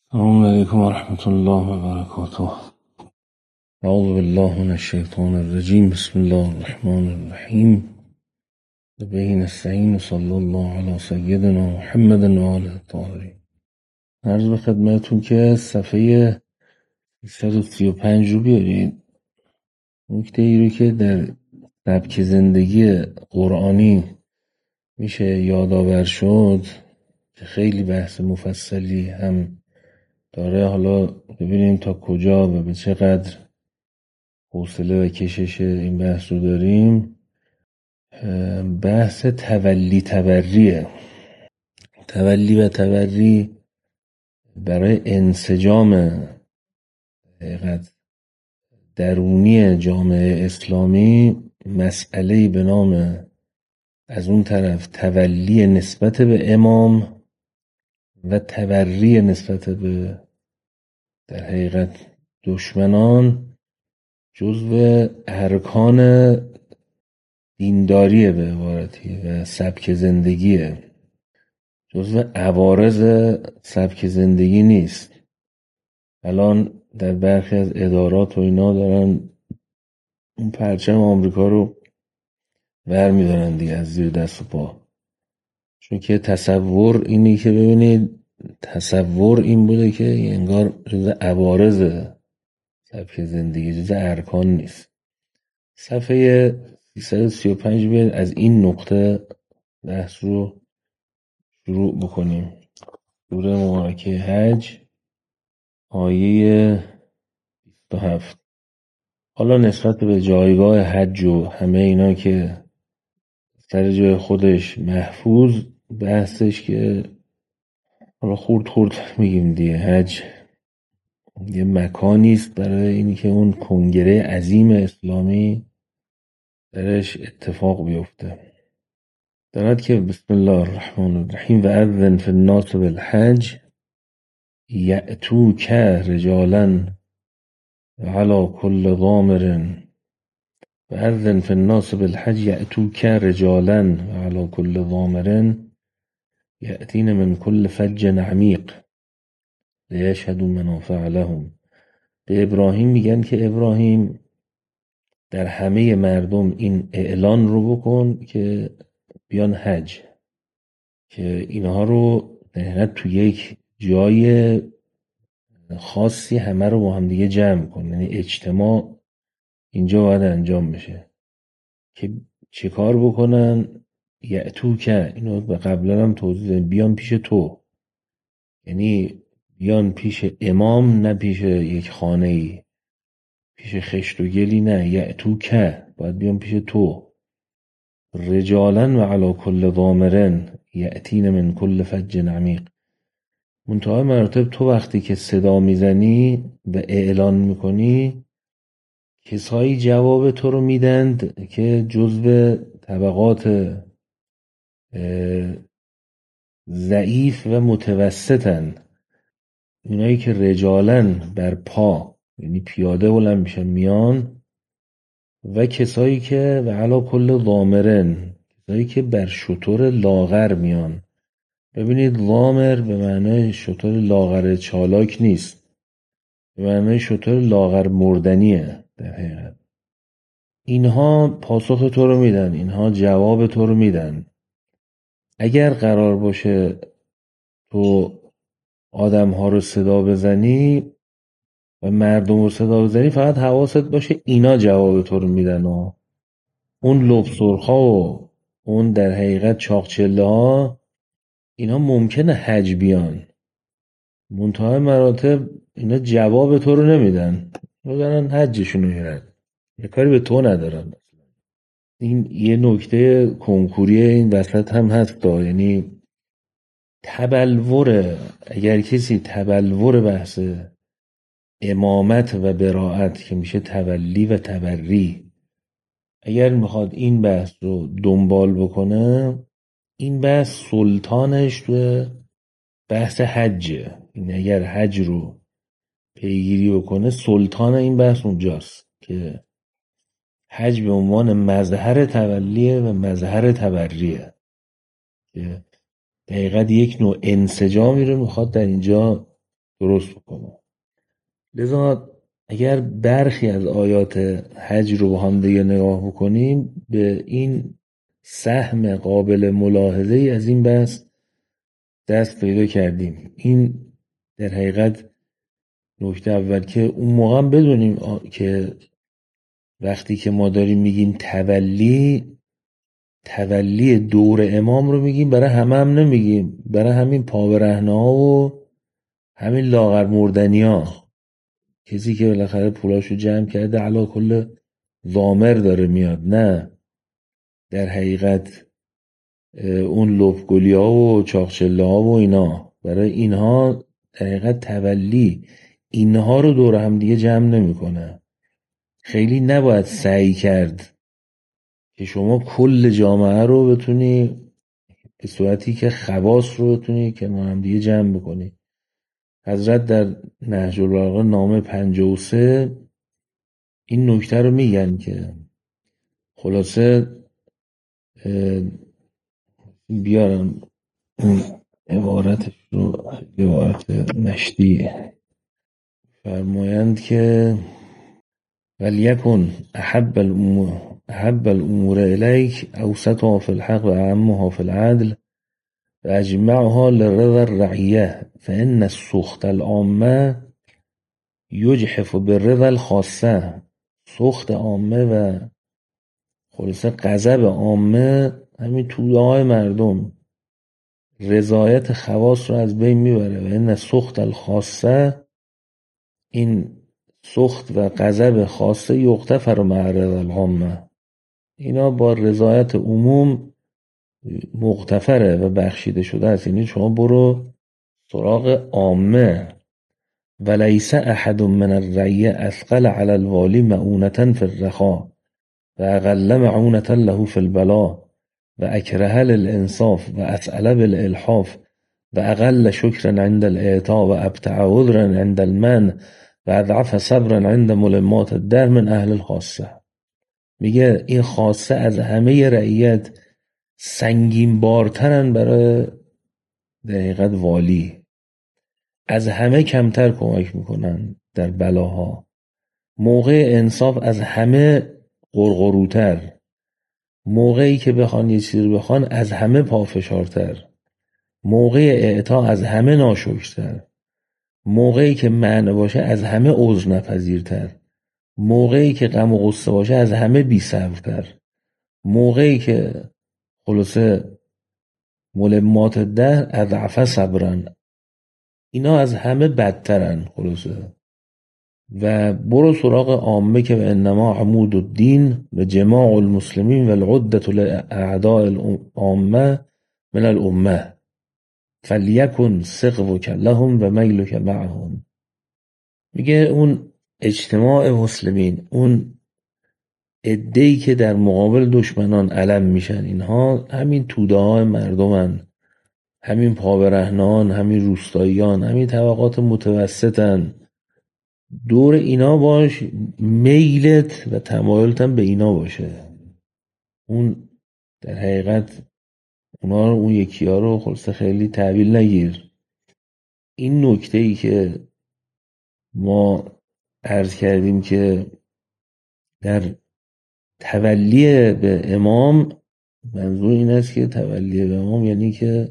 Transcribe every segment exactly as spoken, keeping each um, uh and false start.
السلام علیکم و رحمت الله و برکاته. اعوذ بالله من الشیطان الرجیم. بسم الله الرحمن الرحیم. به نستعین. صلی الله علی سیدنا محمد و آله الطاهرین. عرض به خدمتتون که صفحه صد و سی و پنج رو بیارید. نکته ای رو که در سبک زندگی قرآنی میشه یادآور شد که خیلی بحث مفصلی هم داره. حالا ببینیم تا کجا و به چقدر حوصله و کشش این بحث رو داریم. بحث تولی تبریه. تولی و تبری برای انسجام حقیقت درونی جامعه اسلامی مسئله‌ای به نام از اون طرف تولی نسبت به امام و تبری نسبت به در حقیقت دشمنان جزو ارکان دینداریه به عبارتی و سبک زندگیه، جزو عوارض سبک زندگی نیست. الان در برخی از ادارات و اینا دارن اون پرچم آمریکا رو ور میدارن دیگه از زیر دست و پا، چون که تصور اینی که ببینید تصور این بوده که انگار جزو عوارض سبک زندگی، جزو ارکان نیست. صفحه سیصد و سی و پنج بیاید از این نقطه بحث رو شروع بکنیم. سوره مبارکه حج آیه بیست و هفت. حالا نسبت به جایگاه حج و همه اینا که سر جای خودش محفوظ بحثش که حالا خورد خورد میگیم دیگه، حج یه مکانی است برای اینی که اون کنگره عظیم اسلامی درش اتفاق بیفته. دارد که بسم الله الرحمن الرحیم و اذن فی الناس بالحج یأتوک رجالا وعلى كل ضامر و اذن فی الناس بالحج یأتوک رجالا وعلى كل ضامر یأتین من كل فج عمیق لیشهدوا منافع لهم. به ابراهیم میگن که ابراهیم در همه مردم این اعلان رو بکن که بیان حج، که اینها رو در تو یک جای خاصی همه رو با هم دیگه جمع کن، یعنی اجتماع اینجا باید انجام بشه. که چه کار بکنن؟ یعتو که اینو به قبلا هم توضیح دادیم، بیان پیش تو، یعنی بیان پیش امام، نه پیش یک خانه ای، پیش خشت و گلی نه، یعتو که باید بیان پیش تو. رجالن و علی کل ضامرن یأتین من کل فج عمیق. منتهای مراتب تو وقتی که صدا میزنی و اعلان میکنی، کسایی جواب تو رو میدند که جزو طبقات ضعیف و متوسطن. اینایی که رجالن بر پا، یعنی پیاده بلند میشن میان، و کسایی که و علا کل ضامرن، کسایی که بر شتر لاغر میان. ببینید ضامر به معنای شتر لاغر چالاک نیست، به معنای شتر لاغر مردنیه. در حقیقت اینها پاسخ تو رو میدن، اینها جواب تو رو میدن. اگر قرار باشه تو آدم ها رو صدا بزنی و مردم رو صدا بزنی، فقط حواست باشه اینا جواب تو رو میدن و اون لب سرخا و اون در حقیقت چاقچله ها اینا ممکنه حج بیان، منتهای مراتب اینا جواب تو رو نمیدن، میدنن حجشون رو میرن، یه کاری به تو ندارن. این یه نکته کنکوری این وسط هم هست دا. یعنی تبلور، اگر کسی تبلور بحث امامت و براعت که میشه تولی و تبری، اگر میخواد این بحث رو دنبال بکنه، این بحث سلطانش تو بحث حجه. این اگر حج رو پیگیری بکنه، سلطان این بحث اونجاست که حج به عنوان مظهر تولیه و مظهر تبریه، که دقیقاً یک نوع انسجامی رو میخواد در اینجا درست بکنه. لذا اگر برخی از آیات حج رو با هم دیگه نگاه بکنیم به این سهم قابل ملاحظه ای از این بحث دست پیدا کردیم. این در حقیقت نکته اول که اون موقع هم بدونیم که وقتی که ما داریم میگیم تولی تولی دور امام رو میگیم، برای همه هم نمیگیم، برای همین پابرهنه ها و همین لاغر مردنی ها، کسی که بالاخره پولاشو جمع کرده علا کل ضامر داره میاد. نه، در حقیقت اون لپگلی ها و چاقچله ها و اینا، برای اینها در حقیقت تولی اینها رو دور هم دیگه جمع نمیکنه. خیلی نباید سعی کرد که شما کل جامعه رو بتونی به صورتی که خواص رو بتونی کنار هم دیگه جمع بکنی. حضرت در نهج البلاغه نامه پنجاه و سه این نکته رو میگن که خلاصه بیارم اون عبارتش رو، عبارت نشدیه، فرمایند که ولیکن احب الامور احب الامور الیک اوسطها فی الحق و اعمها فی العدل و اجمعها لرضا الرعیه فان السخط العامه یجحف بالرضا الخاصه. سخط عامه و خلاصه غضب عامه، همین توده های مردم، رضایت خواص رو از بین میبره. و این سخط الخاصه، این سخط و غضب خاصه یغتفر مع رضا العامه، اینا با رضایت عموم مغتفره و بخشیده شده است. یعنی شما برو سراغ عامه. ولیس احد من الرعیه اثقل علی الوالی معونة فی الرخاء و اقل معونة له فی البلاء و اکره للانصاف و اسأل بالالحاف و اقل شکر عند الاعطاء و ابتع عذرا عند المنع و اضعف صبرا عند ملمات الدهر من اهل الخاصه. میگه این خاصه از همه رعیت سنگین بارترن برای در حقیقت والی، از همه کمتر کمک میکنن در بلاها، موقع انصاف از همه غرغروتر، موقعی که بخوان یه چیزی بخوان از همه پافشارتر، موقع اعطا از همه ناشکرتر، موقعی که منع باشه از همه عذر نپذیرتر، موقعی که غم و غصه باشه از همه بی‌صبرتر، موقعی که خلاصه ملمات ده اضعف صبرن، اینا از همه بدترن خلاصه. و برو سراغ عامه که به انما عمود الدین و جماع المسلمین و العدة لاعداء العامه من الامه فلیکن سقوک لهم و میلک معهم. میگه اون اجتماع مسلمین، اون عده‌ای که در مقابل دشمنان علم میشن، اینها همین توده های مردمن، همین پابرهنان، همین روستاییان، همین طبقات متوسطن. دور اینا باش، میلت و تمایلتن به اینا باشه. اون در حقیقت اونا رو، اون یکی ها رو خلاصه خیلی تحویل نگیر. این نکته ای که ما عرض کردیم که در تولی به امام، منظور این است که تولی به امام یعنی که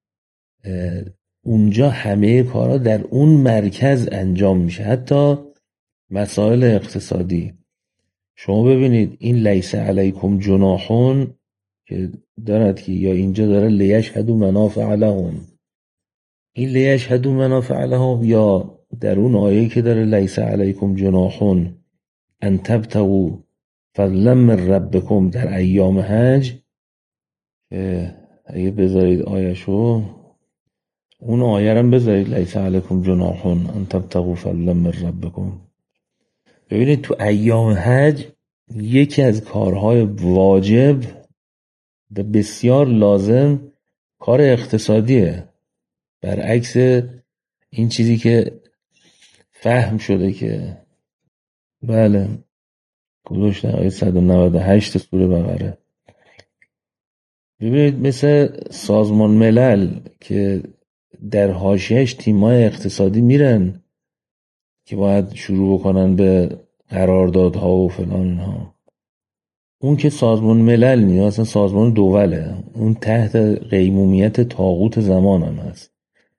اونجا همه کارا در اون مرکز انجام میشه، حتی مسائل اقتصادی. شما ببینید این لیس علیکم جناحون که دارد که یا اینجا داره لیشهدوا منافع لهم، این لیشهدوا منافع لهم، یا در اون آیه که داره لیس علیکم جناحون ان تبتغوا فضلا من ربکم در ایام حج، که اگه بذارید آیه‌شو، اون آیه رو بذارید لیس علیکم جناحون ان تبتغوا فضلا من ربکم. ببینید تو ایام حج یکی از کارهای واجب و بسیار لازم کار اقتصادیه، برعکس این چیزی که فهم شده که بله گذاشتن آیه صد و نود و هشت سوره بقره. ببینید مثل سازمان ملل که در حاشیهش تیمای اقتصادی میرن که باید شروع بکنن به قراردادها و فلان ها. اون که سازمان ملل نیست، اصلا سازمان دوله، اون تحت قیمومیت طاغوت زمان هم هست.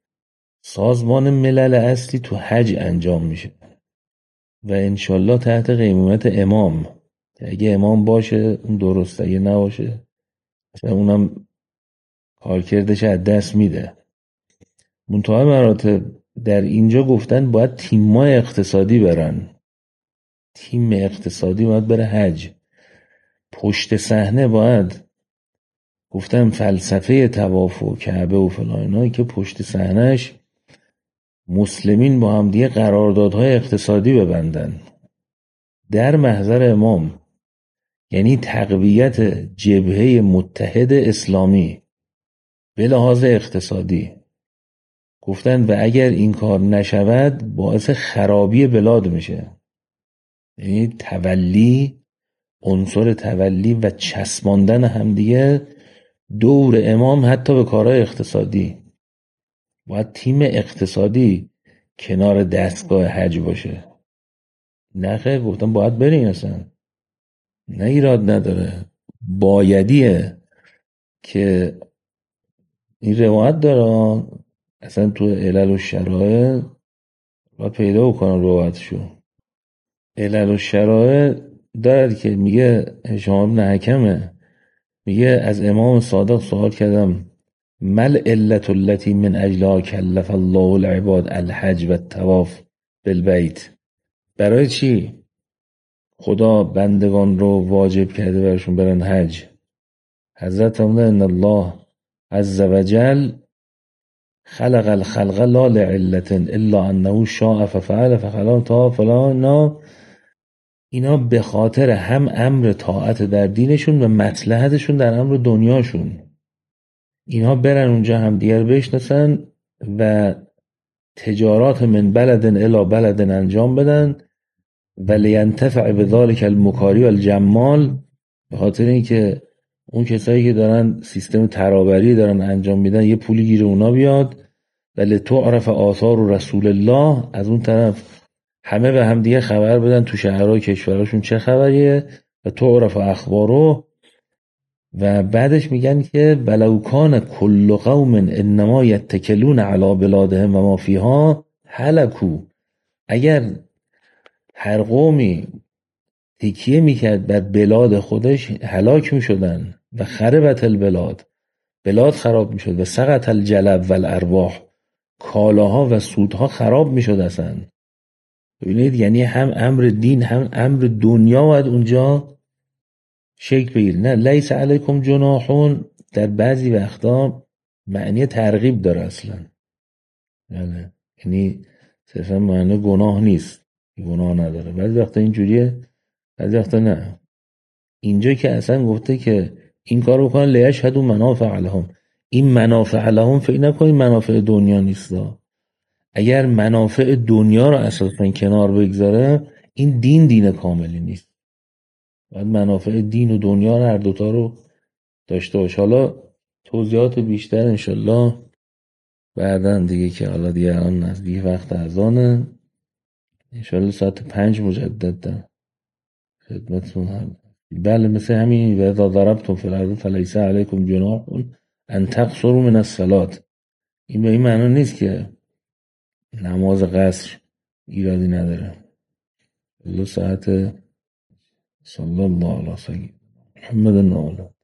سازمان ملل اصلی تو حج انجام میشه و انشالله تحت قیمومیت امام. اگه امام باشه اون درسته، اگه نباشه مثلا اونم کارکردش از دست میده. منتهای مراتب در اینجا گفتن باید تیمای اقتصادی برن، تیم اقتصادی باید بره حج. پشت صحنه باید گفتم فلسفه طواف و کعبه و فلان اینایی که پشت صحنهش مسلمین با هم دیگه قراردادهای اقتصادی ببندن در محضر امام، یعنی تقویت جبهه متحد اسلامی به لحاظ اقتصادی. گفتن و اگر این کار نشود باعث خرابی بلاد میشه، یعنی تولی، عنصر تولی و چسباندن همدیگه دور امام حتی به کارهای اقتصادی. باید تیم اقتصادی کنار دستگاه حج باشه. نخه گفتم باید برین، اصلا نه ایراد نداره، بایدیه که این روایت داره. اصلا تو علل و شرایط باید پیدا بکنم روایتشو. علل و شرایط دارد که میگه هشام بن حکمه، میگه از امام صادق سوال کردم مل علت التي من اجلها کلف الله العباد الحج و الطواف بالبیت، برای چی خدا بندگان رو واجب کرده برشون برن حج؟ حضرت فرمودن ان الله عز وجل خلق الخلق لا لعلت الا انه شاء ففعل فخلق تا فلان. اینا به خاطر هم امر طاعت در دینشون و مصلحتشون در امر دنیاشون، اینا برن اونجا هم دیگر بشناسن و تجارات من بلد الی بلد انجام بدن و لینتفع بذلک المکاری والجمال، به خاطر اینکه اون کسایی که دارن سیستم ترابری دارن انجام میدن یه پولی گیر اونا بیاد و لتعرف آثار رسول الله، از اون طرف همه به هم دیگه خبر بدن تو شهرهای کشورشون چه خبریه و تعرف اخبارو. و بعدش میگن که ولو کان کل قوم انما یتکلون علی بلادهم و ما فیها هلکو، اگر هر قومی تکیه میکرد بر بلاد خودش هلاک میشدن و خربت البلاد، بلاد خراب میشد و سقط الجلب و الارواح، کالاها و سودها خراب میشد اصلا. ببینید یعنی هم امر دین هم امر دنیا باید اونجا شکل بگیره. نه لیس علیکم جناحون در بعضی وقتا معنی ترغیب داره اصلا، یعنی یعنی صرفا معنی گناه نیست، گناه نداره. بعضی وقتا اینجوریه بعضی وقتا نه. اینجا که اصلا گفته که این کار بکنن لیشهدوا منافع لهم، این منافع لهم فکر نکنید منافع دنیا نیست. اگر منافع دنیا رو اساسا کنار بگذاره این دین دین کاملی نیست. باید منافع دین و دنیا رو هر دوتا رو داشته باشه. حالا توضیحات بیشتر انشالله بعدن دیگه، که حالا دیگه الان نزدیک وقت اذانه، انشالله ساعت پنج مجدد در خدمتتون هم. بله مثل همین و اذا ضربتم فی الارض فلیس علیکم جناح ان تقصروا من الصلاة، این به این معنی نیست که نماز قصر ایرادی نداره. الله ساعت صلی الله علیه و سلم محمد ناله